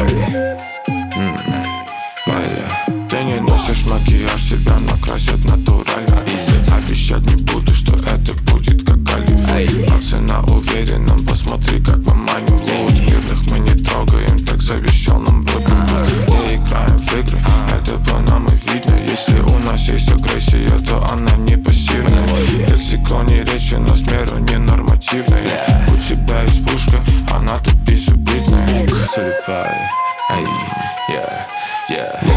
Ты не носишь макияж, тебя накрасят натурально. Обещать не буду, что это будет как Голливуд. Пацы на уверенном, посмотри, как мы маним лут. Мирных мы не трогаем, так завещал нам Бог. Не играем в игры, это по нам и видно. Если у нас есть агрессия, то она не пассивная. Лексиконе речи, но с меру ненормативная. У тебя есть пушка, она тут безубитная. Залипай, ай, yeah.